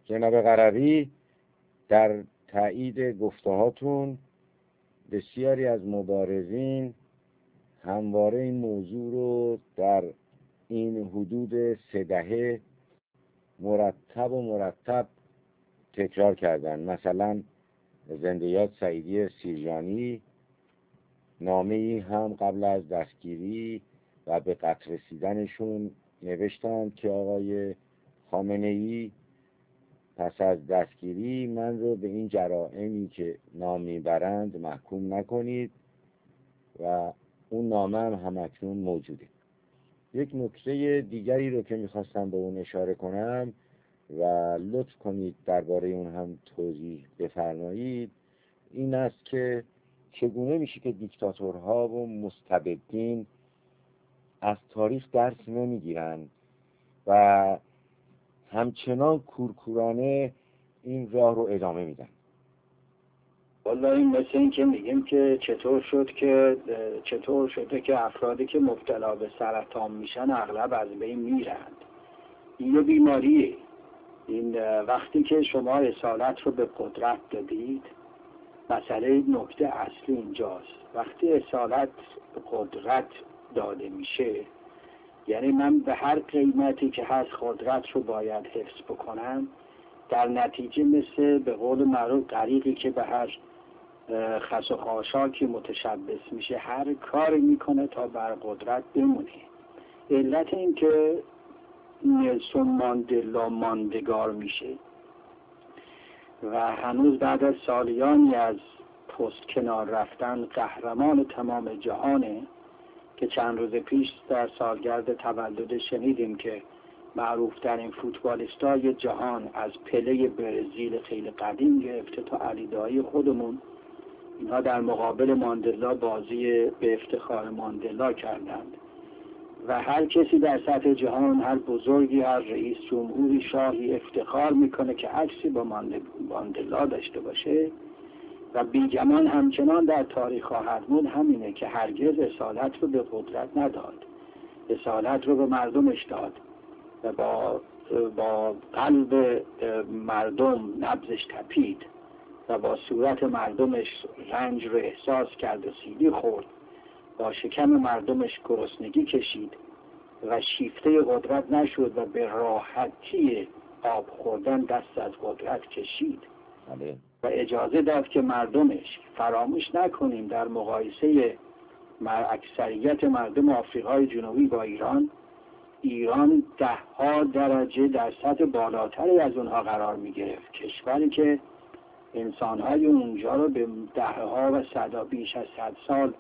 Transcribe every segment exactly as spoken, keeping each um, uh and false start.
جناب قربی در تایید گفتهاتون بسیاری از مبارزین همواره این موضوع رو در این حدود سه دهه مرتب و مرتب تکرار کردن. مثلا زنده یاد سعیدی سیرجانی نامه‌ای هم قبل از دستگیری و به قتل رسیدنشون نوشتند که آقای خامنه‌ای پس از دستگیری من رو به این جرائمی که نام میبرند محکوم نکنید و اون نامه هم همکنون موجوده. یک نکته دیگری رو که میخواستم به اون اشاره کنم و لطف کنید درباره اون هم توضیح بفرمایید این است که چگونه میشه که دیکتاتورها و مستبدین از تاریخ درس نمیگیرن و همچنان کورکورانه این راه رو ادامه میدن. والا این مثل این که میگیم که چطور شد که چطور شده که افرادی که مبتلا به سرطان میشن اغلب از بین میرند. این یه بیماریه. این وقتی که شما اصالت رو به قدرت دادید، مسئله نکته اصلی اینجاست. وقتی اصالت به قدرت داده میشه یعنی من به هر قیمتی که هست قدرت رو باید حفظ بکنم، در نتیجه مثل به قول معروف غریقی که به هر خس و خاشاکی متشبث میشه هر کاری میکنه تا بر قدرت بمونه. علت این که نلسون ماندلا ماندگار میشه و هنوز بعد از سالیانی از پست کنار رفتن قهرمان تمام جهانه که چند روز پیش در سالگرد تولد شنیدیم که معروفترین فوتبالیستای جهان از پله برزیل خیلی قدیم گرفته تا علی دایی خودمون، اینها در مقابل ماندلا بازی به افتخار ماندلا کردند و هر کسی در سطح جهان، هر بزرگی، هر رئیس جمهوری، شاهی افتخار میکنه که عکسی با ماندلا داشته باشه و بیگمان همچنان در تاریخ خواهد موند. همینه که هرگز اصالت رو به قدرت نداد، اصالت رو به مردمش داد و با با قلب مردم نبضش تپید و با صورت مردمش رنج رو احساس کرد و سیلی خورد، با شکم مردمش گرسنگی کشید و شیفته قدرت نشد و به راحتی آب خوردن دست از قدرت کشید و اجازه داد که مردمش، فراموش نکنیم در مقایسه اکثریت مردم آفریقای جنوبی با ایران، ایران ده ها درجه در سطح بالاتری از اونها قرار می گرفت. کشوری که انسانهای اونجا رو به ده ها و صدا بیش از صد سال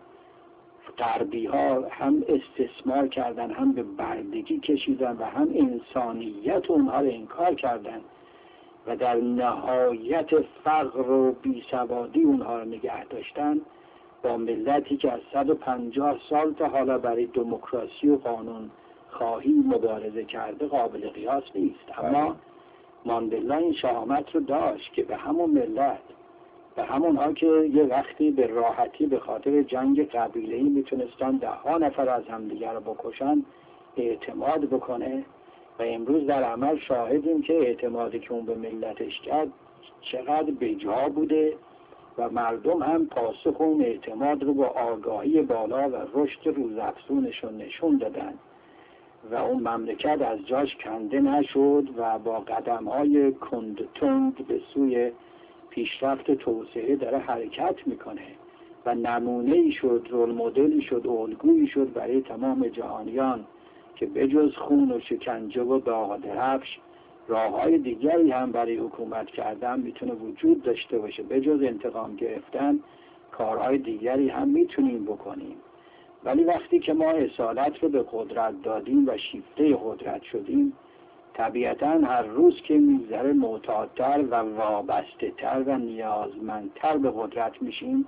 غربی ها هم استثمار کردن، هم به بردگی کشیدن و هم انسانیت اونها رو انکار کردن و در نهایت فقر و بیسوادی اونها رو نگه داشتن، با ملتی که از صد و پنجاه سال تا حالا برای دموکراسی و قانون خواهی مبارزه کرده قابل قیاس نیست. اما ماندلا این شهامت رو داشت که به همون ملت، به همونها که یه وقتی به راحتی به خاطر جنگ قبیله‌ای میتونستن ده ها نفر از همدیگر رو بکشن اعتماد بکنه و امروز در عمل شاهدیم که اعتمادی که اون به ملتش کرد چقدر بجا بوده و مردم هم پاسخ اون اعتماد رو با آگاهی بالا و رشد روزافزونشون نشون دادن و اون مملکت از جاش کنده نشد و با قدم‌های کند تند به سوی پیشرفت توسعه داره حرکت میکنه و نمونه‌ای شد، رول مدلی شد، الگویی شد برای تمام جهانیان که بجز خون و شکنجه و داغ درفش راه‌های دیگری هم برای حکومت کردن میتونه وجود داشته باشه. بجز انتقام گرفتن کارهای دیگری هم میتونیم بکنیم. ولی وقتی که ما اصالت رو به قدرت دادیم و شیفته قدرت شدیم، طبیعتاً هر روز که میگذره معتادتر و وابسته تر و نیازمندتر به قدرت میشیم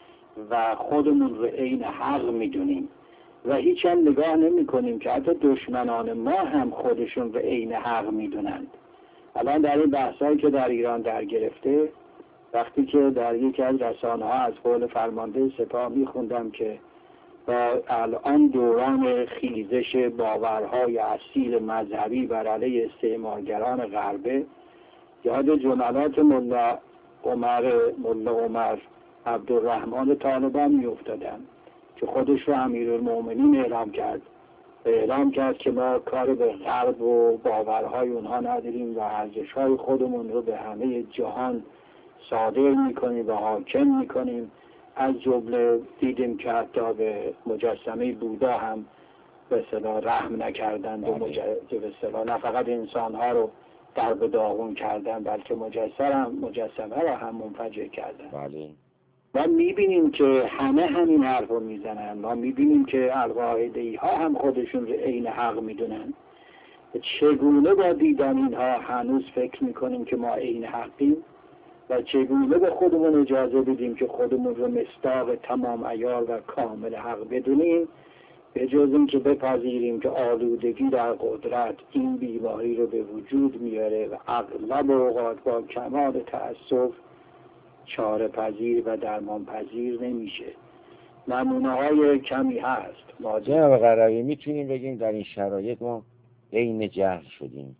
و خودمون رو عین حق میدونیم و هیچ هم نگاه نمی کنیم که حتی دشمنان ما هم خودشون رو عین حق میدونند. الان در این بحثایی که در ایران در گرفته، وقتی که در یکی از رسانه ها از قول فرمانده سپاه میخوندم که با الان دوران خیزش باورهای اصیل مذهبی بر علیه استعمارگران غربه، یاد جملات ملا عمر ملا عمر عبدالرحمن طالبان می افتادم که خودش رو امیرالمومنین اعلام کرد اعلام کرد که ما کار به غرب و باورهای اونها نداریم و ارزش‌های خودمون رو به همه جهان صادر میکنیم و حاکم میکنیم. از جمله دیدیم که حتی به مجسمه بودا هم به اصطلاح رحم نکردند و مجسمه به اصطلاح نه فقط انسانها رو در به داغون کردن بلکه مجسمه هم مجسمه را هم منفجر کردن. بله. ما میبینیم که همه همین حرف رو میزنن. ما میبینیم که القاعده‌ای ها هم خودشون رو عین حق میدونن. چگونه با دیدن اینها هنوز فکر میکنیم که ما عین حقیم و چگونه به خودمون اجازه بدیم که خودمون رو مصداق تمام عیار و کامل حق بدونیم، به جز این که بپذیریم که آلودگی در قدرت این بیماری رو به وجود میاره و اغلب اوقات با کمال تأسف چاره پذیر و درمان پذیر نمیشه. نمونه های کمی هست. جناب قرایی میتونیم بگیم در این شرایط ما عین جهل شدیم؟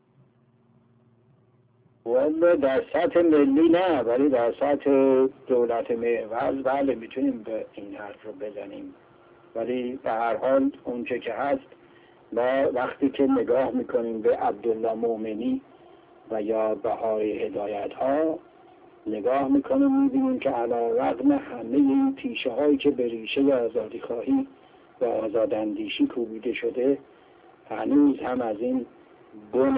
والا در سطح ملی نه، ولی در سطح دولت محور بله میتونیم به این حرف رو بزنیم. ولی به هر حال اونچه که هست ما وقتی که نگاه میکنیم به عبدالله مومنی و یا بهار هدایت ها نگاه میکنیم میبینیم که علی رغم همه این تیشه هایی که به ریشه آزادی خواهی و آزاداندیشی کوبیده شده هنوز هم از این بن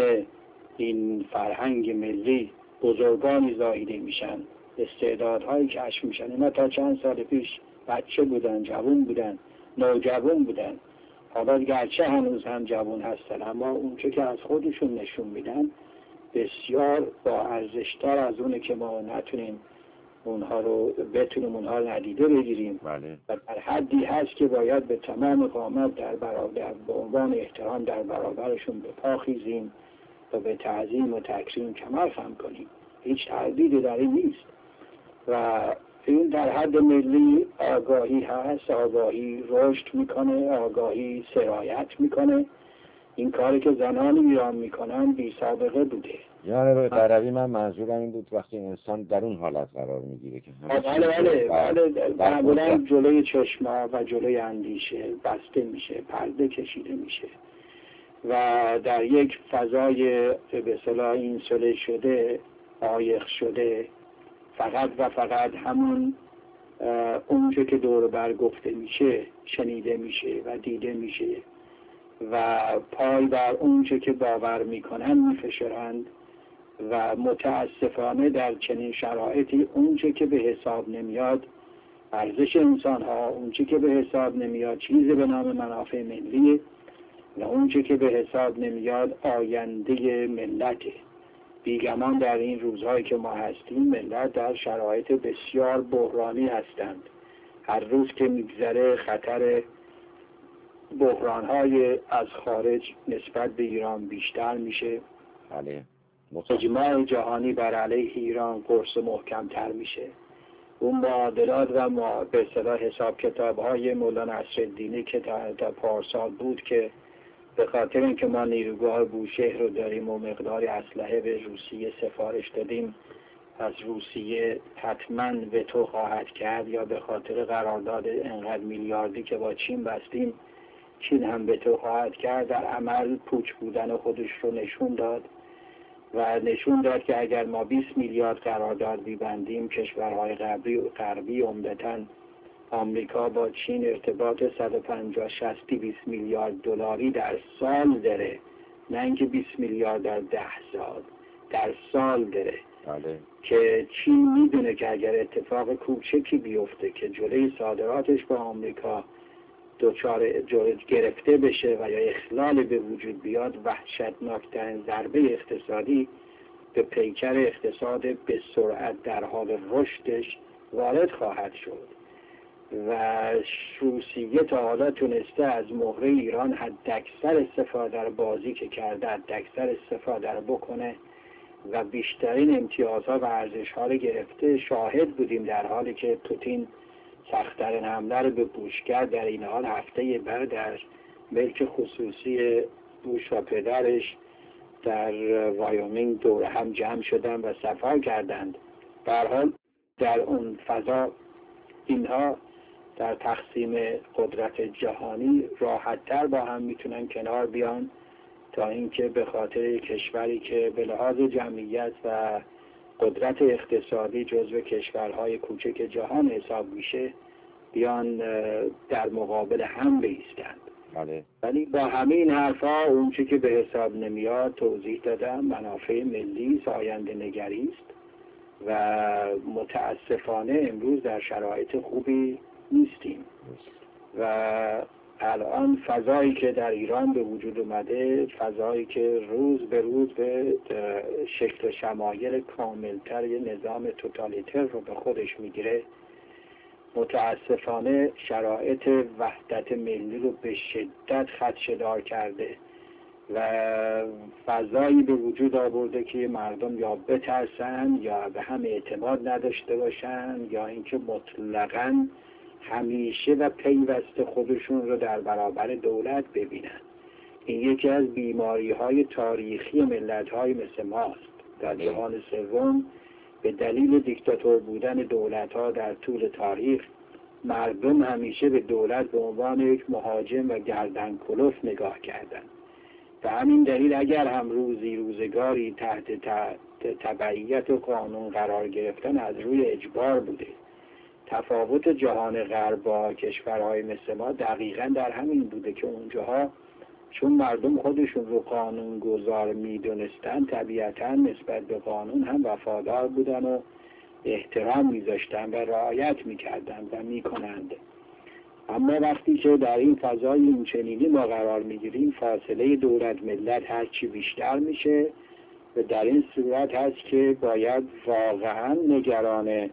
این فرهنگ ملی بزرگانی زاییده میشن، استعدادهایی کشف میشن. اینا تا چند سال پیش بچه بودن، جوان بودن، نوجوان بودن. حالا گرچه هنوز هم جوان هستن اما اونچه که از خودشون نشون میدن بسیار با ارزشتر از اونه که ما نتونیم اونها رو بتونیم اونها رو ندیده بگیریم. بله. و در حدی هست که باید به تمام قامت در برابر به عنوان احترام در برابرشون به پا خیزیم و به تعظیم و تکریم کمر خم کنیم. هیچ تردیدی در این نیست و این در حد ملی آگاهی هست. آگاهی رشد میکنه، آگاهی سرایت میکنه. این کاری که زنان ایران میکنن بی سابقه بوده. یعنی قربی من منظورم این بود وقتی انسان در اون حالت قرار میگیره که بله بله بله معمولا جلوی چشما و جلوی اندیشه بسته میشه، پرده کشیده میشه و در یک فضای به اصطلاح اینسوله شده، عایق شده، فقط و فقط همون اونچه که دور بر گفته میشه شنیده میشه و دیده میشه و پای بر اونچه که باور میکنن میفشرند و متاسفانه در چنین شرایطی اونچه که به حساب نمیاد ارزش انسان ها، اونچه که به حساب نمیاد چیزی به نام منافع ملی و اونچه که به حساب نمیاد آینده ملته. بیگمان در این روزهایی که ما هستیم ملت در شرایط بسیار بحرانی هستند. هر روز که میگذره خطر بحران‌های از خارج نسبت به ایران بیشتر میشه. بله. اجماع جهانی بر علیه ایران قرص محکم‌تر میشه. اون معادلات و ما به اصطلاح حساب کتاب‌های مولانا نصرالدینی که تا پارسال بود که به خاطر اینکه ما نیروگاه بوشهر رو داریم و مقداری اسلحه به روسیه سفارش دادیم از روسیه حتما وتو خواهد کرد یا به خاطر قرارداد انقدر میلیاردی که با چین بستیم چین هم وتو خواهد کرد، در عمل پوچ بودن خودش رو نشون داد و نشون داد که اگر ما بیست میلیارد قرارداد ببندیم کشورهای غربی غربی عمدتاً آمریکا با چین ارتباط صد و پنجاه شصت بیست میلیارد دلاری در سال داره، نه اینکه بیست میلیارد در ده سال، در سال داره. بله. که چین میدونه که اگر اتفاق کوچکی بیفته که جلوی صادراتش با آمریکا دچار گرفته بشه و یا اخلال به وجود بیاد وحشتناکترین ضربه اقتصادی به پیکر اقتصاد به سرعت در حال رشدش وارد خواهد شد و روسیه تا حالا تونسته از مهره ایران حداکثر استفاده رو بازی که کرده حداکثر استفاده رو بکنه و بیشترین امتیازها و ارزش‌ها رو گرفته. شاهد بودیم در حالی که پوتین سخت‌ترین حمله رو به بوش کرد، در این حال هفته بعد در ملک خصوصی بوش و پدرش در وایومینگ دور هم جمع شدن و صفا کردند. به هر حال در اون فضا اینها در تقسیم قدرت جهانی راحت‌تر با هم میتونن کنار بیان تا اینکه به خاطر کشوری که به لحاظ جمعیت و قدرت اقتصادی جزو کشورهای کوچک جهان حساب میشه بیان در مقابل هم بایستند. بله. ولی با همه این حرفا اون چی که به حساب نمیاد توضیح دادم، منافع ملی آینده نگری است و متاسفانه امروز در شرایط خوبی نیستیم و الان فضایی که در ایران به وجود اومده، فضایی که روز به روز به شکل شمایل کاملتر یه نظام توتالیتر رو به خودش میگیره، متاسفانه شرایط وحدت ملی رو به شدت خدشه‌دار کرده و فضایی به وجود آورده که مردم یا بترسن یا به هم اعتماد نداشته باشن یا اینکه مطلقاً همیشه و پیوسته خودشون رو در برابر دولت ببینن. این یکی از بیماری های تاریخی ملت های مثل ماست. در جهان سوم به دلیل دیکتاتور بودن دولت ها در طول تاریخ مردم همیشه به دولت به عنوان یک مهاجم و گردن کلوف نگاه کردند. به همین دلیل اگر هم روزی روزگاری تحت تبعیت و قانون قرار گرفتن از روی اجبار بوده. تفاوت جهان غرب با کشورهای مثل ما دقیقاً در همین بوده که اونجاها چون مردم خودشون رو قانون گذار می دونستن طبیعتاً نسبت به قانون هم وفادار بودن و احترام می ذاشتن و رعایت می کردن و می کنند. اما وقتی که در این فضای این چنینی ما قرار می گیریم فاصله دولت ملت هرچی بیشتر میشه و در این صورت هست که باید واقعاً نگران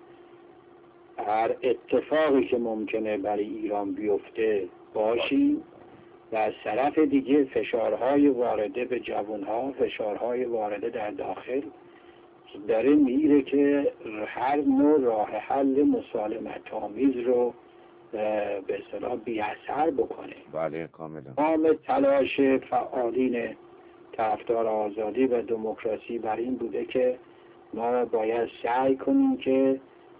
هر اتفاقی که ممکنه برای ایران بیفته باشیم و از طرف دیگه فشارهای وارده به جوانها، فشارهای وارده در داخل داره میره که هر نوع راه حل مسالمت آمیز رو به اصطلاح بی اثر بکنه. بله کاملا. تمام تلاش فعالین طرفدار آزادی و دموکراسی بر این بوده که ما باید سعی کنیم که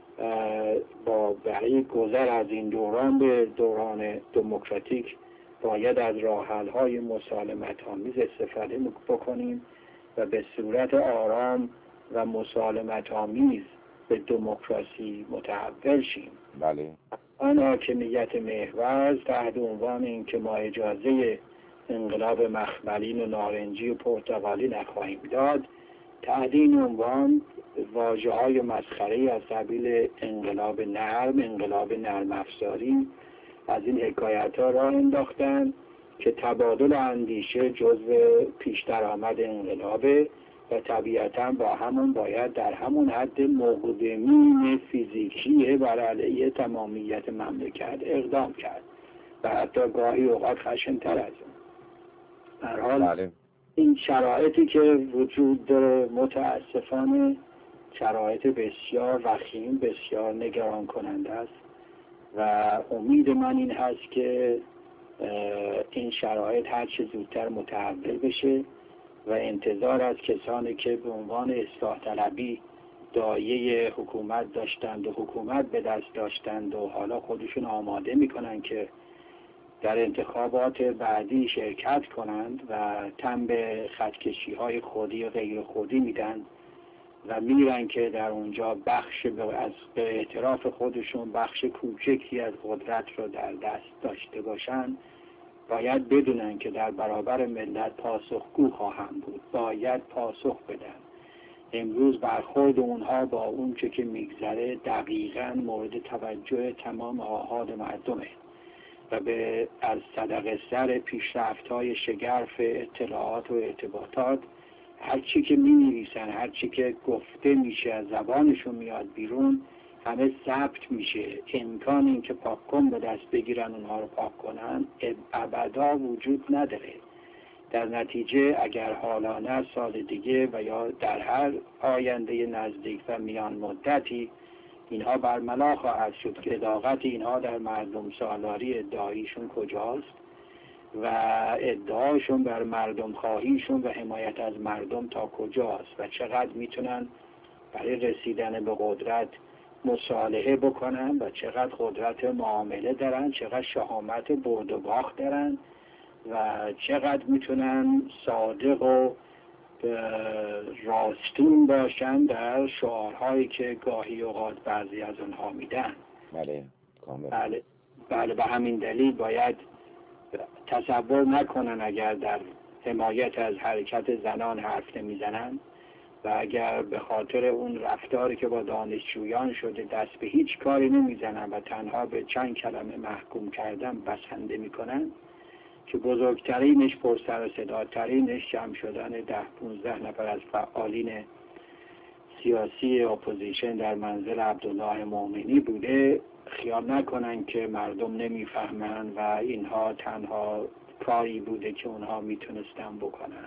با برای گذر از این دوران به دوران دموکراتیک باید از راه حل‌های مسالمت آمیز استفاده بکنیم و به صورت آرام و مسالمت آمیز به دموکراسی متحول شیم. بله. آن حاکمیت محور تحت عنوان این که ما اجازه انقلاب مخملین و نارنجی و پرتغالی نخواهیم داد، تحت این عنوان واژه‌های مسخره‌ای از قبیل انقلاب نرم، انقلاب نرم افزاری از این حکایت‌ها را انداختن که تبادل اندیشه جزو پیش درآمد انقلابه و طبیعتاً با همون باید در همون حد مقدمین فیزیکی بر علیه تمامیت مملکت اقدام کرد و حتی گاهی اوقات خشن‌تر از اون. به هر حال این شرایطی که وجود داره متاسفانه شرایط بسیار وخیم، بسیار نگران کننده است و امید من این هست که این شرایط هر چه زودتر متحول بشه و انتظار از کسانی که به عنوان اصلاح طلبی دایه حکومت داشتند و حکومت به دست داشتند و حالا خودشون آماده میکنن که در انتخابات بعدی شرکت کنند و تن به خطکشی های خودی و غیر خودی میدن و میرن که در اونجا بخش از به اعتراف خودشون بخش کوچکی از قدرت رو در دست داشته باشن، باید بدونن که در برابر ملت پاسخگو خواهند بود، باید پاسخ بدن. امروز برخورد اونها با اون چه که میگذره دقیقاً مورد توجه تمام آحاد مردمه و به از صدق سر پیشرفت‌های شگرف اطلاعات و ارتباطات هرچی که می‌نویسن، هرچی که گفته میشه از زبانشون میاد بیرون همه ثبت میشه. امکان این که پاک کن به دست بگیرن اونها رو پاک کنن ابدا وجود نداره. در نتیجه اگر حالا نه سال دیگه و یا در هر آینده نزدیک و میان مدتی اینها برملا خواهد شد که عداقت اینها در مردم سالاری ادعایشون کجاست و ادعاشون بر مردم خواهیشون و حمایت از مردم تا کجاست و چقدر میتونن برای رسیدن به قدرت مصالحه بکنن و چقدر قدرت معامله دارن، چقدر شهامت برد و باخت دارن و چقدر میتونن صادق و راستین باشن در شعارهایی که گاهی اوقات بعضی از اونها میدن. بله کاملا. بله بله به همین دلیل باید تصور نکنن اگر در حمایت از حرکت زنان حرف نمیزنن و اگر به خاطر اون رفتاری که با دانشجویان شده دست به هیچ کاری نمیزنن و تنها به چند کلمه محکوم کردن بسنده میکنن که بزرگترینش پرسر و صداترینش جمع شدن ده پونزده نفر از فعالین سیاسی اپوزیشن در منزل عبدالله مومنی بوده، خیال نکنن که مردم نمیفهمن و اینها تنها کاری بوده که اونها میتونستن بکنن.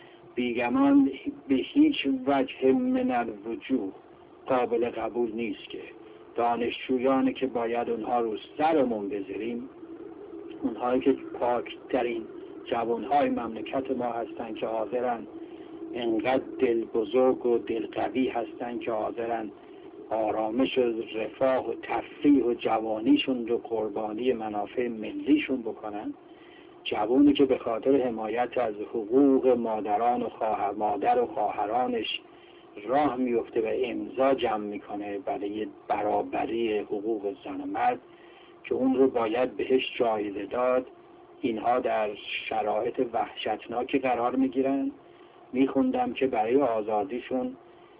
بیگمان به هیچ وجه من الوجوه قابل قبول نیست که دانشجویانی که باید اونها رو سرمون بذاریم، اونهایی که پاکترین جوانهای مملکت ما هستن که حاضرن انقدر دل بزرگ و دل قوی هستن که حاضرن آرامش و رفاه و تفریح و جوانیشون رو قربانی منافع ملیشون بکنن، جوانی که به خاطر حمایت از حقوق مادران و خواهر مادر و خواهرانش راه میفته و امضا جمع میکنه برای برابری حقوق زن و مرد که اون رو باید بهش جایزه داد، اینها در شرایط وحشتناکی قرار میگیرن. میخوندم که برای آزادیشون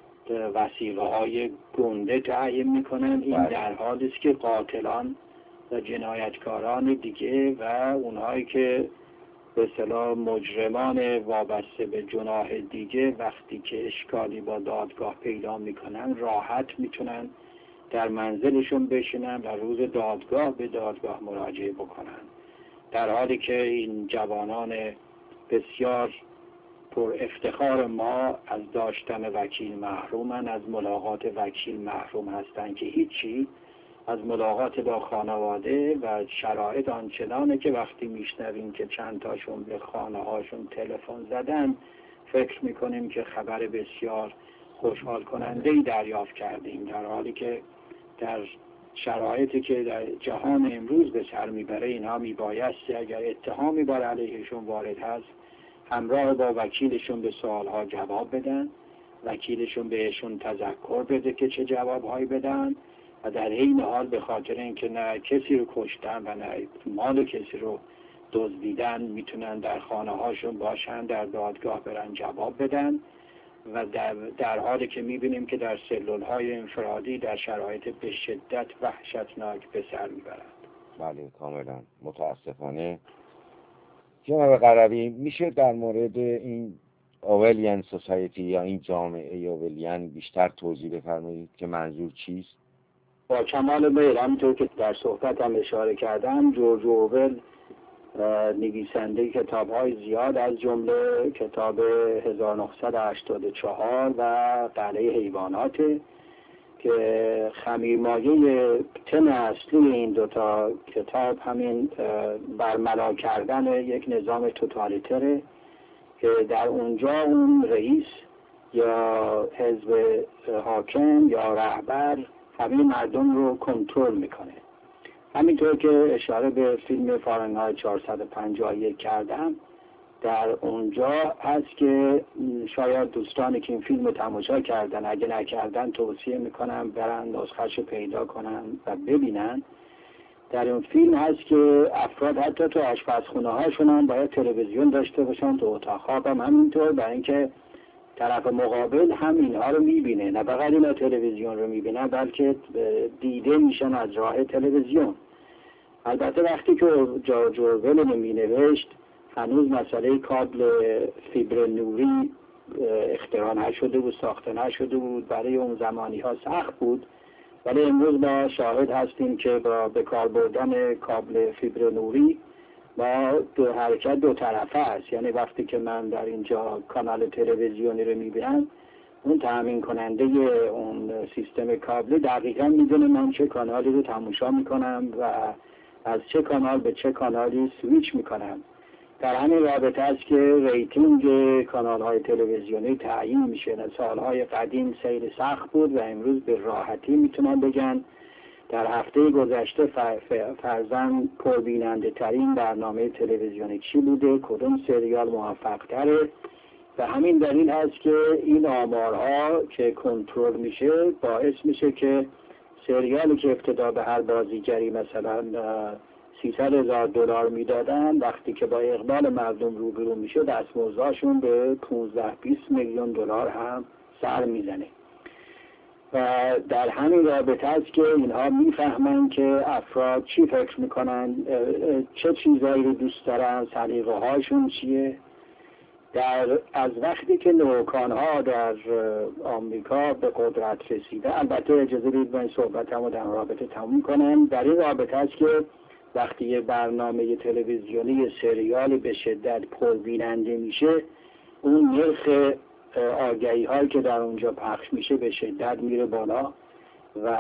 وسیله های گنده تعیین میکنن. این در حالی است که قاتلان و جنایتکاران دیگه و اونهایی که به اصطلاح مجرمان وابسته به جناح دیگه وقتی که اشکالی با دادگاه پیدا میکنن راحت میتونن در منزلشون بشینن و روز دادگاه به دادگاه مراجعه بکنن، در حالی که این جوانان بسیار پر افتخار ما از داشتن وکیل محرومن، از ملاقات وکیل محروم هستن که هیچی، از ملاقات با خانواده و شرایط آنچنانه که وقتی میشنویم که چند تاشون به خانه هاشون تلفن زدن فکر میکنیم که خبر بسیار خوشحال کننده‌ای دریافت کردیم، در حالی که در شرایطی که در جهان امروز به سر میبره اینها میبایستی اگر اتهامی بر علیهشون وارد هست همراه با وکیلشون به سوالها جواب بدن، وکیلشون بهشون تذکر بده که چه جوابهایی بدن و در این حال به خاطر اینکه نه کسی رو کشتن و نه مال کسی رو دزدیدن میتونن در خانه هاشون باشن، در دادگاه برن جواب بدن و در, در حالی که میبینیم که در سلول های انفرادی در شرایط به شدت وحشتناک به سر میبرند. بله کاملا متاسفانه. جناب قربی میشه در مورد این اولیان سوسایتی یا این جامعه اولیان بیشتر توضیح بفرمایید که منظور چیست؟ با کمال میل، همونطور که در صحبت هم اشاره کردم، جورج اورول نویسنده کتاب‌های زیاد از جمله کتاب هزار و نهصد و هشتاد و چهار و قلعه حیوانات که خمیرمایه تم اصلی این دوتا کتاب همین برملا کردن یک نظام توتالیتره که در اونجا اون رئیس یا حزب حاکم یا رهبر همه مردم رو کنترل میکنه. همینطور که اشاره به فیلم فارنهایت چهارصد و پنجاه و یک کردم، در اونجا هست که شاید دوستانی که این فیلم رو تماشا کردن اگه نکردن توصیه میکنم برن نسخه‌شو پیدا کنن و ببینن. در اون فیلم هست که افراد حتی تو آشپزخونه هاشون هم باید تلویزیون داشته باشن، تو اتاق خواب هم همینطور، برای اینکه طرف مقابل هم اینها رو میبینه، نه فقط اینا تلویزیون رو میبینن بلکه دیده میشن از راه تلویزیون. البته وقتی که جورج اورول رو مینوشت هنوز مسئله کابل فیبر نوری اختراع نشده بود، ساخته نشده بود، برای اون زمانی ها سخت بود، ولی امروز ما شاهد هستیم که با به کار بردن کابل فیبر نوری با دو حرکت دو طرفه است. یعنی وقتی که من در اینجا کانال تلویزیونی رو میبینم، اون تامین کننده اون سیستم کابلی دقیقا میدونه من چه کانالی رو تماشا میکنم و از چه کانال به چه کانالی سویچ میکنم. در همین رابطه است که ریتینگ کانال های تلویزیونی تعیین میشه. در سالهای قدیم سیر سخت بود و امروز به راحتی میتونن بگن در هفته گذشته فرزن پربیننده ترین برنامه تلویزیونی چی بوده، کدوم سریال موفق تره. و همین دلیل هست که این آمارها که کنترل میشه باعث میشه که سریالی که ابتدا به هر بازیگری مثلا سیصد هزار دلار میدادن، وقتی که با اقبال مردم روبرو میشه دستمزدشون به پانزده بیست میلیون دلار هم سر میزنه. و در همین رابطه است که اینها میفهمن که افراد چی فکر میکنن، چه چیزایی رو دوست دارن، سلیقه هاشون چیه. در از وقتی که نوکانها در آمریکا به قدرت رسیده، البته اجازه بدید من صحبتمو در رابطه تموم کنم. در این رابطه است که وقتی یه برنامه تلویزیونی سریالی به شدت پربیننده میشه، اون نرخ آگهی هایی که در اونجا پخش میشه به شدت میره بالا و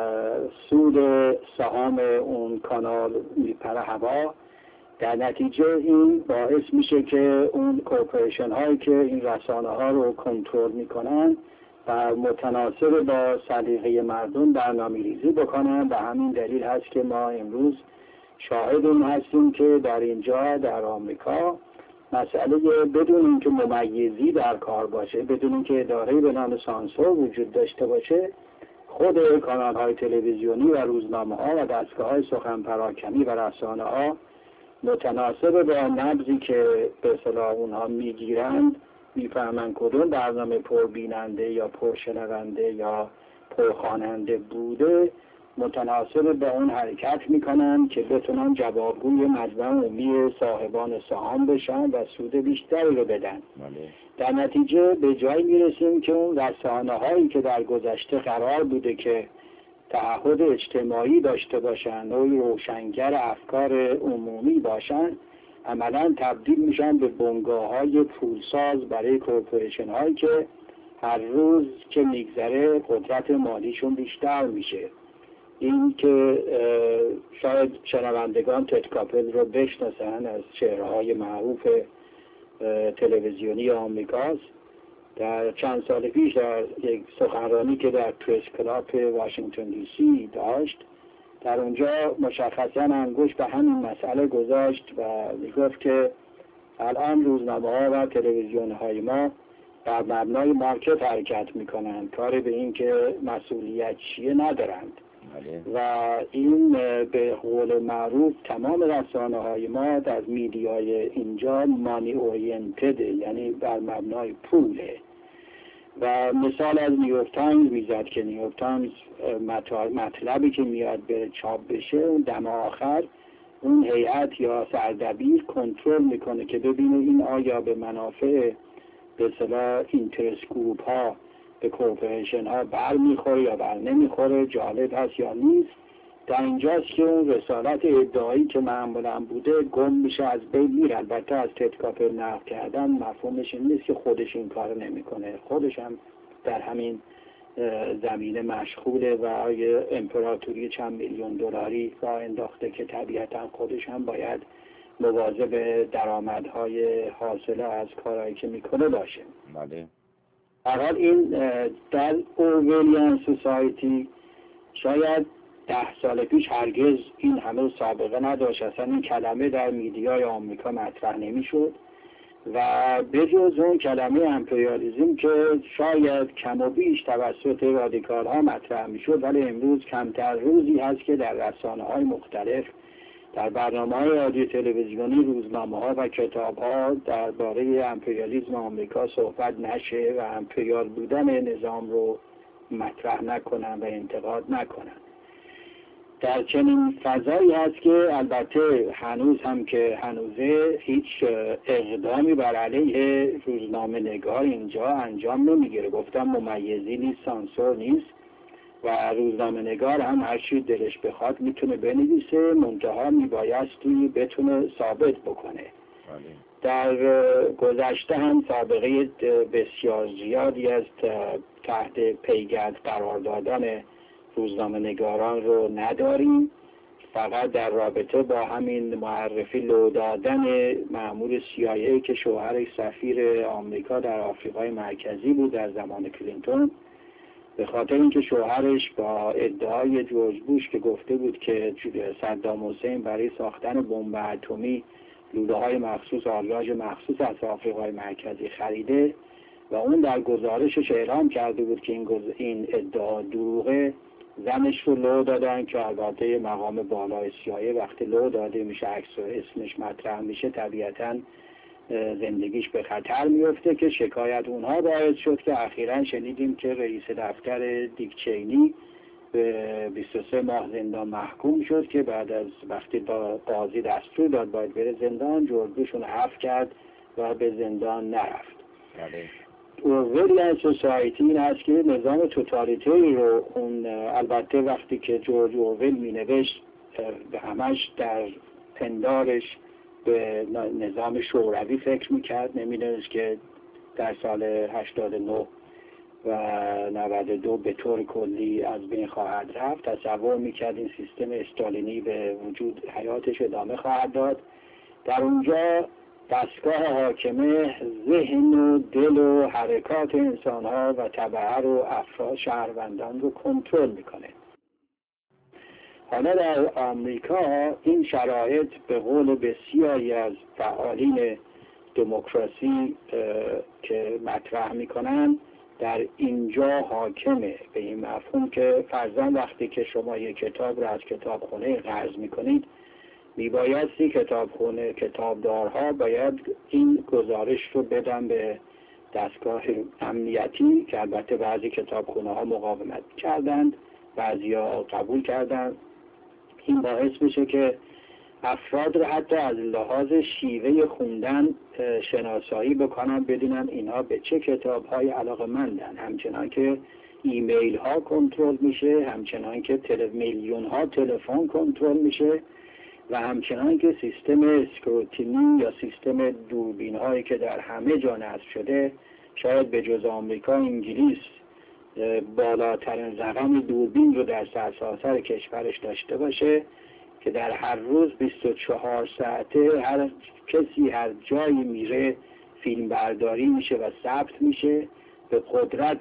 سود سهام اون کانال میپره هوا. در نتیجه این باعث میشه که اون کورپوریشن هایی که این رسانه ها رو کنترل میکنن و متناسب با سلیقه مردم برنامه ریزی بکنن. و همین دلیل هست که ما امروز شاهد اون هستیم که در اینجا در آمریکا مسئله بدون اینکه ممیزی در کار باشه، بدون اینکه اداره به نام سانسور وجود داشته باشه، خود کانال های تلویزیونی و روزنامه ها و دستگاه های سخن پراکنی و رسانه ها متناسب با نبضی که به اصطلاح اونها میگیرند میفهمن کدوم برنامه پربیننده یا پرشنونده یا پرخواننده بوده، متناسب به اون حرکت میکنن که بتونن جوابگوی مجمع عمومی صاحبان سهام بشن و سود بیشتری رو بدن. در نتیجه به جایی میرسیم که اون رسانه هایی که در گذشته قرار بوده که تعهد اجتماعی داشته باشن و روشنگر افکار عمومی باشن، عملا تبدیل میشن به بنگاه های پولساز برای کورپوریشن هایی که هر روز که میگذره قدرت مالیشون بیشتر میشه. این که شاید شنوندگان تد کاپل رو بشناسن، از چهره‌های معروف تلویزیونی آمریکاست. در چند سال پیش در یک سخنرانی که در پرس کلاب واشنگتن دی سی داشت، در اونجا مشخصاً انگشت به همین مسئله گذاشت و میگفت که الان روزنامه ها و تلویزیون های ما بر مبنای مارکت حرکت میکنند، کاری به این که مسئولیت چیه ندارند. و این به قول معروف تمام رسانه های ما در میدیای اینجا مانی اورینتد، یعنی بر مبنای پوله. و مثال از نیویورک تایمز میزد که نیویورک تایمز مطلبی که میاد به چاپ بشه، اون دم آخر اون هیئت یا سردبیر کنترل میکنه که ببینه این آیا به منافع به اصطلاح اینترست گروپ ها، به کورپوریشن ها بر میخوره یا بر نمیخوره، جالب هست یا نیست. در اینجاست که اون رسالت ادعایی که معمولا بوده گم میشه، از بین میره. البته از تد کاپل نقل کردن مفهومش این نیست که خودش این کار نمیکنه، خودش هم در همین زمینه مشغوله و یه امپراتوری چند میلیون دلاری راه انداخته که طبیعتا خودش هم باید مواظب درآمدهای حاصله از کارهایی که میکنه باشه. بله. هر حال این در اورولیان سوسایتی شاید ده سال پیش هرگز این همه سابقه نداشت، اصلا این کلمه در میدیای آمریکا مطرح نمیشد و به جز اون کلمه امپریالیزم که شاید کم و بیش توسط رادیکال ها مطرح میشد، ولی امروز کمتر روزی هست که در رسانه های مختلف، در برنامه های رادیو تلویزیونی، روزنامه ها و کتاب ها درباره امپریالیسم آمریکا صحبت نشه و امپریال بودن نظام رو مطرح نکنن و انتقاد نکنن. در چنین فضایی هست که البته هنوز هم که هنوزه هیچ اقدامی بر علیه روزنامه نگار اینجا انجام نمیگیره. گفتم ممیزی نیست، سانسور نیست و روزنامه نگار هم هر چی دلش بخواد میتونه بنویسه، منتها میبایستی بتونه ثابت بکنه. در گذشته هم سابقه بسیار زیادی از تحت پیگرد قرار دادن روزنامه نگاران رو نداریم. فقط در رابطه با همین معرفی لو دادن مأمور سی آی ای که شوهرش سفیر آمریکا در آفریقای مرکزی بود در زمان کلینتون، به خاطر اینکه شوهرش با ادعای جورج بوش که گفته بود که صدام حسین برای ساختن بمب اتمی لوله های مخصوص آلیاژ مخصوص از آفریقای مرکزی خریده و اون در گزارشش اعلام کرده بود که این, گز... این ادعا دروغه، زنش رو لو دادن که البته مقام بالای سی آی ای وقتی لو داده میشه عکس و اسمش مطرح میشه طبیعتاً زندگیش به خطر میفته، که شکایت اونها باعث شد که اخیراً شنیدیم که رئیس دفتر دیک چینی به بیست و سه ماه زندان محکوم شد که بعد از وقتی با قاضی دستور داد باید بره زندان، جورج بوشون عفو کرد و به زندان نرفت. اورویلیان سوسایتی این هست که نظام توتالیتری رو اون البته وقتی که جورج اورویل می نوشت به همش در پندارش به نظام شوروی فکر میکرد، نمیدونست که در سال هشتاد و نه و نود و دو به طور کلی از بین خواهد رفت. تصور میکرد این سیستم استالینی به وجود حیاتش ادامه خواهد داد. در اونجا دستگاه حاکمه ذهن و دل و حرکات انسانها و تبعه و افراد شهروندان رو کنترل میکنه. حالا در آمریکا این شرایط به قول بسیاری از فعالین دموکراسی که مطرح میکنن در اینجا حاکمه، به این مفهوم که فرضاً وقتی که شما یک کتاب را از کتابخانه قرض میکنید میبایستی کتابخانه کتابدارها باید این گزارش رو بدن به دستگاه امنیتی که البته بعضی کتابخانه ها مقاومت کردند، بعضی ها قبول کردند. این باعث میشه که افراد رو حتی از لحاظ شیوه خوندن شناسایی بکنن، بدونن اینها به چه کتاب‌های علاقه‌مندن. همچنان که ایمیل ها کنترل میشه، همچنان که تل... میلیون ها تلفن کنترل میشه و همچنان که سیستم اسکروتینی یا سیستم دوربین هایی که در همه جا نصب شده، شاید به جز آمریکا انگلیس بالاترین رقم دوربین رو در سراسر کشورش داشته باشه که در هر روز بیست و چهار ساعته هر کسی هر جایی میره فیلم برداری میشه و ثبت میشه. به قدرت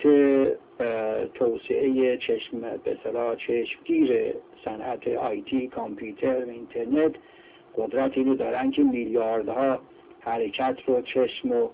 توسعه چشم به اصطلاح چشمگیر صنعت آیتی، کامپیوتر و اینترنت قدرت اینو دارن که میلیاردها حرکت رو چشم و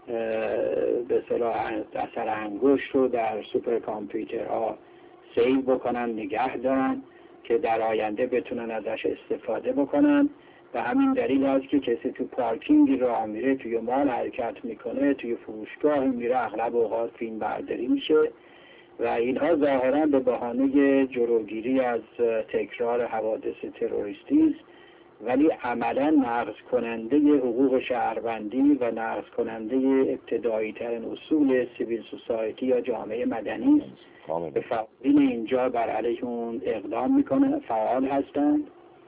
به اصطلاح اثر انگشت رو در سوپر کامپیوترها سیو بکنن، نگه دارن که در آینده بتونن ازش استفاده بکنن. و همین دلیل هست که کسی تو پارکینگی راه میره، توی مال حرکت میکنه، توی فروشگاه میره، اغلب اوقات فیلم برداری میشه و اینها ظاهرا به بهانه جلوگیری از تکرار حوادث تروریستی است، ولی عملا نقض کننده حقوق شهروندی و نقض کننده ابتدایی ترین اصول سیویل سوسایتی یا جامعه مدنی است. به فعالین اینجا بر علیه اون اقدام میکنه، فعال هستند.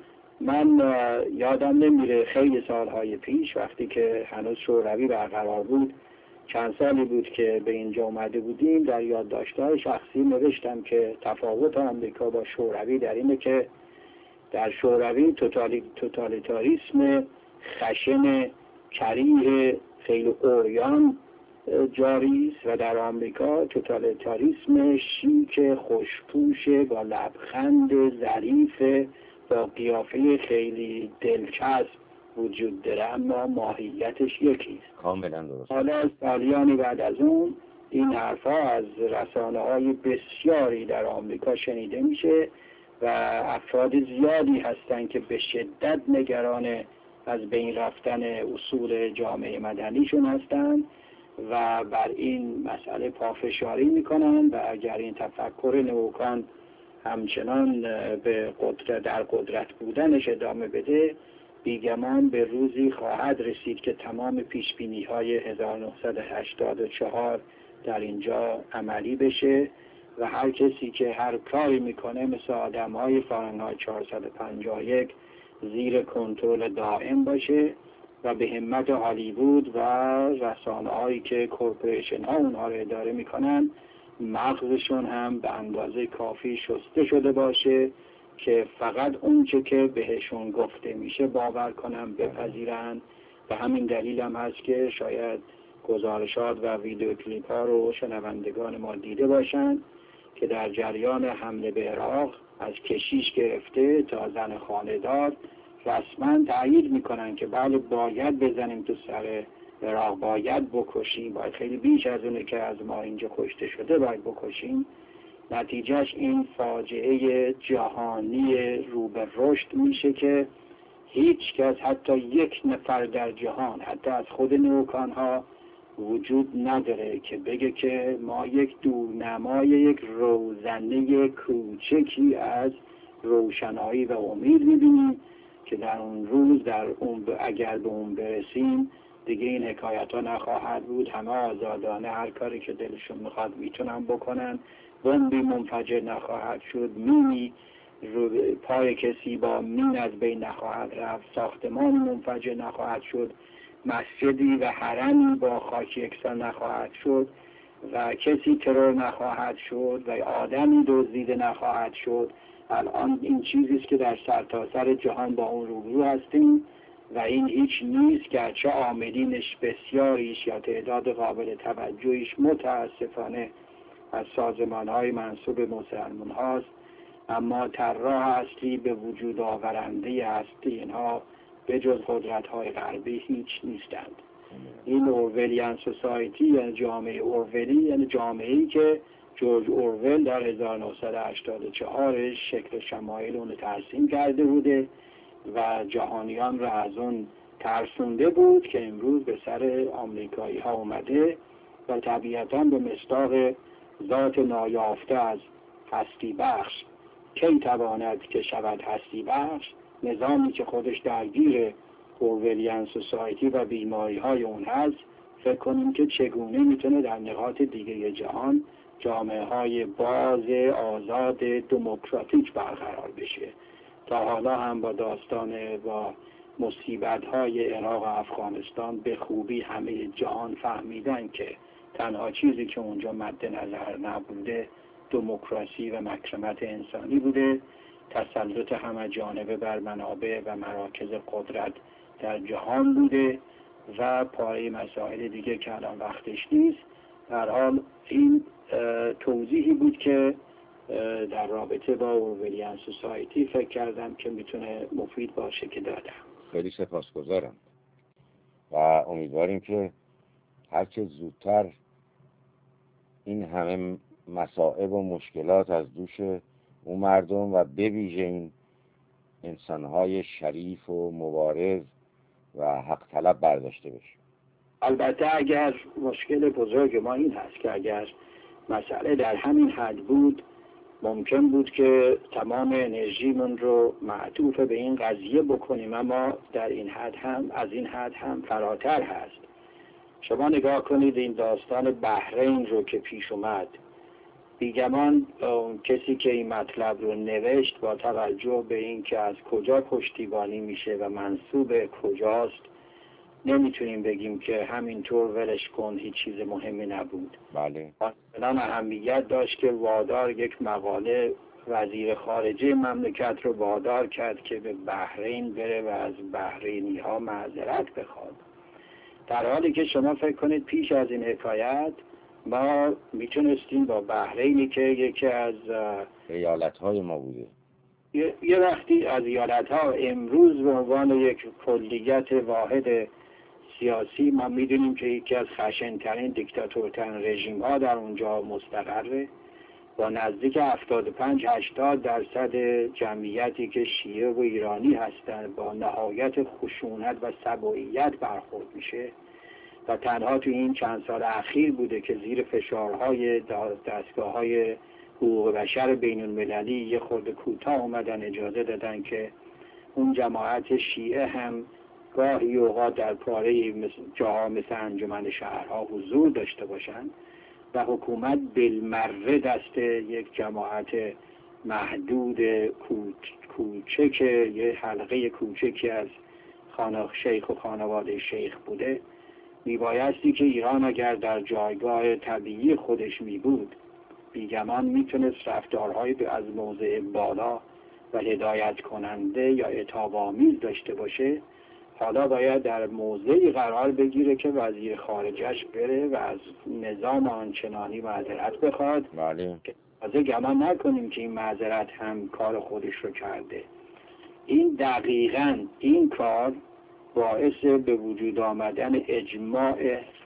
من یادم نمیره خیلی سالهای پیش وقتی که هنوز شوروی برقرار بود، چند سالی بود که به اینجا اومده بودیم، در یادداشت‌های شخصی نوشتم که تفاوت آمریکا با شوروی در اینه که در شوروی توتالی، توتالیتاریسم خشن کریه خیلی اوریان جاری است و در آمریکا توتالیتاریسم شیک خوشپوش با لبخند ظریف با قیافه خیلی دلچسب وجود داره، اما ماهیتش یکیست. کاملا درست. حالا سالیانی بعد از اون این حرفا از رسانه‌های بسیاری در آمریکا شنیده میشه و افراد زیادی هستند که به شدت نگران از بین رفتن اصول جامعه مدنیشون هستند و بر این مسئله پافشاری میکنن و اگر این تفکر نوکان همچنان به قدرت در قدرت بودنش ادامه بده، بیگمان به روزی خواهد رسید که تمام پیشبینی های هزار و نهصد و هشتاد و چهار در اینجا عملی بشه و هر کسی که هر کاری میکنه مثل آدم های فارنهایت چهارصد و پنجاه و یک زیر کنترل دائم باشه و به همت هالیوود و رسانه هایی که کورپوریشن ها اونها رو اداره میکنن مغزشون هم به اندازه کافی شسته شده باشه که فقط اون چه که بهشون گفته میشه باور کنن، بپذیرن. و همین دلیل هم هست که شاید گزارشات و ویدیو کلیپ ها رو شنوندگان ما دیده باشن که در جریان حمله به عراق از کشیش گرفته تا زن خانه‌دار رسما تأیید میکنن که بله باید بزنیم تو سر عراق، باید بکشیم، باید خیلی بیش از اونه که از ما اینجا کشته شده باید بکشیم. نتیجهش این فاجعه جهانی رو به رشد میشه که هیچ کس، حتی یک نفر در جهان، حتی از خود نیوکان‌ها وجود نداره که بگه که ما یک دورنمای، یک روزنه کوچکی از روشنایی و امید می‌بینیم که در اون روز، در اون اگر به اون برسیم دیگه این حکایت ها نخواهد بود. همه آزادانه هر کاری که دلشون میخواد میتونن بکنن، بمبی منفجر نخواهد شد، مینی رو پای کسی با مین از بین نخواهد رفت، ساختمان منفجر نخواهد شد، مسجدی و حرمی با خاک یکسان نخواهد شد و کسی ترور نخواهد شد و آدمی دزدیده نخواهد شد. الان این چیزی است که در سرتاسر جهان با اون روبرو هستیم و این هیچ نیست، گرچه عاملینش بسیاریش یا تعداد قابل توجهیش متاسفانه از سازمان‌های منسوب مسلمان هاست، اما طراح اصلی به وجود آورنده هستی اینها به جز قدرت‌های غربی هیچ نیستند. این اورولیان سوسایتی یعنی جامعه اورولی، یعنی جامعه‌ای که جورج اورول در هزار و نهصد و هشتاد و چهار شکل شمایل اون ترسیم کرده بوده و جهانیان را از اون ترسونده بود که امروز به سر آمریکایی ها اومده و طبیعتاً به مصداق ذات نایافته از هستی بخش کی تواند که شود هستی بخش، نظامی که خودش درگیر اورولیان سوسایتی و بیماری های اون هست، فکر کنیم که چگونه میتونه در نقاط دیگه جهان جامعه های باز، آزاد، دموکراتیک برقرار بشه. تا حالا هم با داستان با مصیبت های عراق و افغانستان به خوبی همه جهان فهمیدن که تنها چیزی که اونجا مد نظر نبوده دموکراسی و مکرمت انسانی بوده، تسلط همه جانبه بر منابع و مراکز قدرت در جهان بوده و پاره مسائل دیگه که الان وقتش نیست. در حال این توضیحی بود که در رابطه با اورولیان سوسایتی فکر کردم که میتونه مفید باشه که دادم. خیلی سپاسگزارم و امیدواریم که هرچه زودتر این همه مصائب و مشکلات از دوش اون مردم و به ویژه این انسانهای شریف و مبارز و حق طلب برداشته بشه. البته اگر مشکل بزرگ ما این هست که اگر مسئله در همین حد بود ممکن بود که تمام انرژیمون رو معطوف به این قضیه بکنیم، اما در این حد هم از این حد هم فراتر هست. شما نگاه کنید این داستان بحرین رو که پیش اومد، بیگمان کسی که این مطلب رو نوشت با توجه به این که از کجا پشتیبانی میشه و منسوب کجاست نمیتونیم بگیم که همینطور ولش کن، هیچ چیز مهمی نبود. بله. مثلا اهمیت داشت که وادار یک مقاله وزیر خارجه مملکت رو وادار کرد که به بحرین بره و از بحرینی ها معذرت بخواد، در حالی که شما فکر کنید پیش از این حکایت ما میتونستیم با بحرینی که یکی از ایالت های ما بوده، یه, یه وقتی از ایالت ها امروز به عنوان یک کلیت واحد سیاسی ما میدونیم که یکی از خشن‌ترین دیکتاتورترین رژیم ها در اونجا مستقره، با نزدیک هفتاد و پنج هشتاد درصد جمعیتی که شیعه و ایرانی هستند با نهایت خشونت و سبوییت برخورد میشه و تنها تو این چند سال اخیر بوده که زیر فشارهای دستگاه های حقوق بشر بین المللی یه خورده کوتاه اومدن اجازه دادن که اون جماعت شیعه هم گاهی اوقات در پاره جاها مثل انجمن شهرها حضور داشته باشند و حکومت بالمره دست یک جماعت محدود کوچک، یه حلقه کوچکی از خانه شیخ و خانواده شیخ بوده. میبایستی که ایران اگر در جایگاه طبیعی خودش می بود بیگمان میتونست رفتارهای از موضع بالا و هدایت کننده یا عتاب آمیز داشته باشه، حالا باید در موضعی قرار بگیره که وزیر خارجش بره و از نظام آنچنانی معذرت بخواد. بله. که تازه گمان نکنیم که این معذرت هم کار خودش رو کرده. این دقیقاً این کار باعث به وجود آمدن اجماع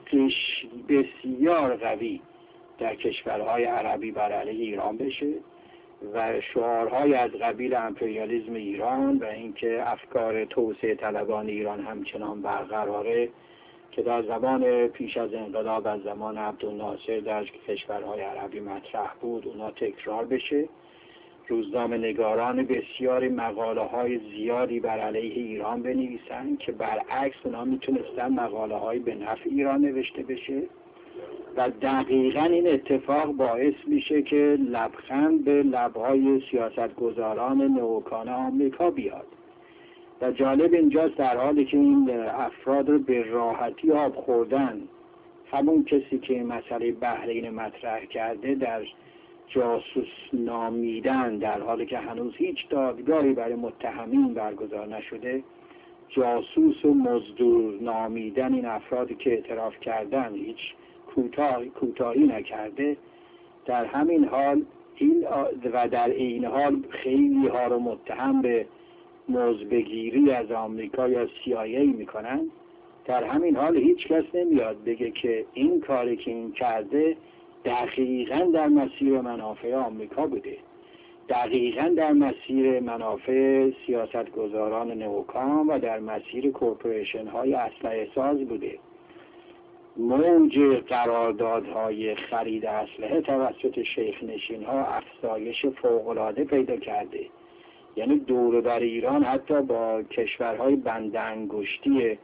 بسیار قوی در کشورهای عربی بر علیه ایران بشه و شعارهای از قبیل امپریالیسم ایران و اینکه افکار توسعه طلبان ایران همچنان برقراره که در زمان پیش از انقلاب از زمان عبدالناصر در کشورهای عربی مطرح بود اونا تکرار بشه. روزنامه نگاران بسیاری مقاله های زیادی بر علیه ایران بنویسن که برعکس اونا میتونستن مقاله های به نفع ایران نوشته بشه و دقیقاً این اتفاق باعث میشه که لبخند به لبهای سیاستگزاران نوکان آمریکا بیاد. و جالب اینجاست در حالی که این افراد رو به راحتی آب خوردن، همون کسی که این مسئله بحرین مطرح کرده در جاسوس نامیدن، در حالی که هنوز هیچ دادگاهی برای متهمین برگزار نشده، جاسوس و مزدور نامیدن این افرادی که اعتراف کردن هیچ کوتاهی کوتاهی نکرده. در همین حال این و در این حال خیلی ها رو متهم به مزدبگیری از آمریکا یا سی آی ای میکنن. در همین حال هیچ کس نمیاد بگه که این کاری که این کرده دقیقاً در مسیر منافع آمریکا بوده، دقیقاً در مسیر منافع سیاستگزاران نوکام و در مسیر کورپوریشن های اسلحه ساز بوده. موج قراردادهای خرید اسلحه توسط شیخ نشین ها افزایش فوق‌العاده پیدا کرده. یعنی دور بر ایران حتی با کشورهای بند انگشتی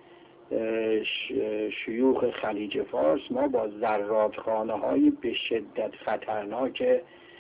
شیوخ خلیج فارس ما با زرادخانه های به شدت خطرناک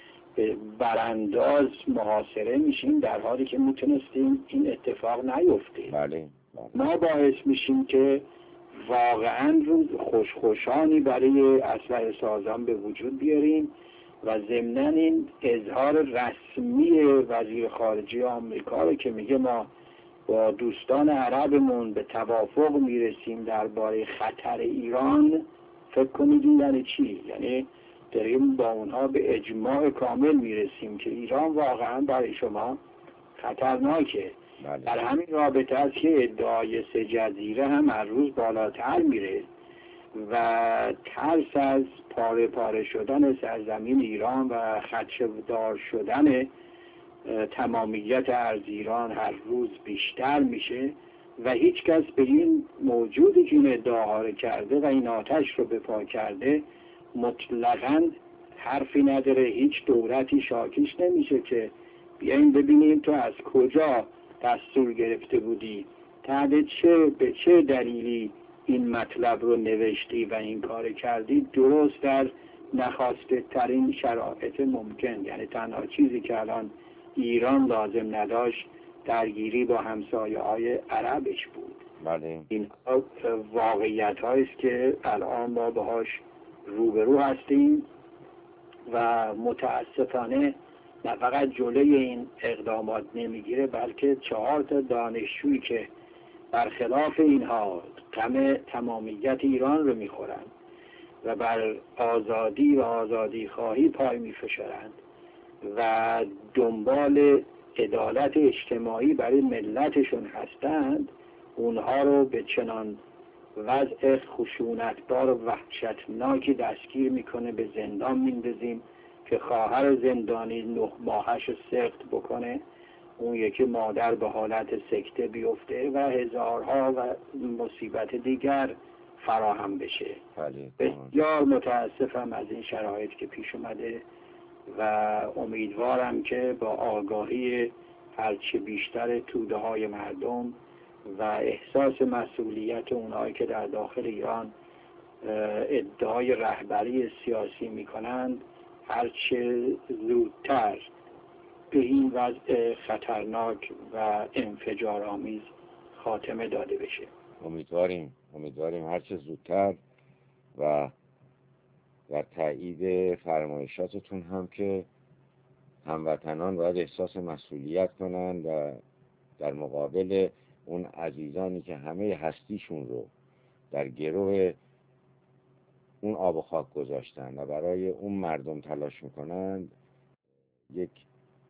برانداز محاصره میشیم، در حالی که میتونستیم این اتفاق نیفته. بله. بله. ما باعث میشیم که واقعا روز خوشخوشانی برای اسلحه سازان به وجود بیاریم و ضمناً این اظهار رسمی وزیر خارجه آمریکا رو که میگه ما با دوستان عربمون به توافق میرسیم درباره خطر ایران، فکر کنید این یعنی چی؟ یعنی داریم با اونها به اجماع کامل میرسیم که ایران واقعا برای شما خطرناکه. بله. در همین رابطه است که ادعای سه جزیره هم هر روز بالاتر میره و ترس از پاره پاره شدن سرزمین ایران و خدشه‌دار شدن تمامیت ارض ایران هر روز بیشتر میشه و هیچ کس به این موجودی که این ادعاها رو کرده و این آتش رو به پا کرده مطلقاً حرفی نداره. هیچ دولتی شاکیش نمیشه که بیاییم ببینیم تو از کجا دستور گرفته بودی، تحت چه به چه دلیلی این مطلب رو نوشتی و این کار کردی، درست در نخواسته ترین شرایط ممکن. یعنی تنها چیزی که الان ایران لازم نداشت درگیری با همسایه های عربش بود. بله. این واقعیت هاییست که الان ما باهاش روبرو هستیم و متاسفانه نه فقط جلوی این اقدامات نمیگیره، بلکه چهار تا دانشجویی که برخلاف اینها غم تمامیت ایران رو میخورند و بر آزادی و آزادی خواهی پای میفشارند و دنبال عدالت اجتماعی برای ملتشون هستند، اونها رو به چنان وضع خشونتبار و وحشتناکی دستگیر میکنه، به زندان میندازیم که خواهر زندانی نه ماهش سخت بکنه، اون یکی مادر به حالت سکته بیفته و هزارها و مصیبت دیگر فراهم بشه. بسیار متاسفم از این شرایط که پیش اومده و امیدوارم که با آگاهی هرچه بیشتر توده های مردم و احساس مسئولیت اونهایی که در داخل ایران ادعای رهبری سیاسی میکنند هرچه زودتر به این وضع خطرناک و انفجارآمیز خاتمه داده بشه. امیدواریم امیدواریم هرچه زودتر و در تایید فرمایشاتتون هم که هموطنان باید احساس مسئولیت کنند و در مقابل اون عزیزانی که همه هستیشون رو در گروه اون آب و خاک گذاشتن و برای اون مردم تلاش میکنند یک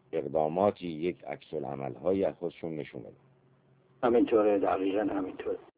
اقداماتی، یک عکس العمل هایی از خودشون نشون بدن. همینطوره، دقیقا همینطوره.